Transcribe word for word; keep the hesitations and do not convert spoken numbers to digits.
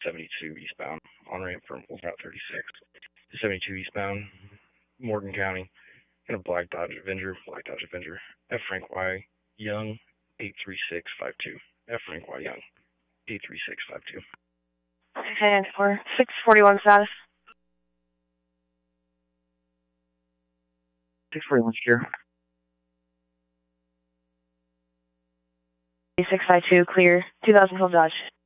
seventy-two eastbound, on ramp from Route thirty-six. seventy-two eastbound, Morgan County, and a black Dodge Avenger, black Dodge Avenger, F. Frank Y. Young, eight three six five two. F. Frank Y. Young, eight three six five two. ten four, six forty-one status. six forty-one secure. six five two, clear, two thousand twelve Dodge.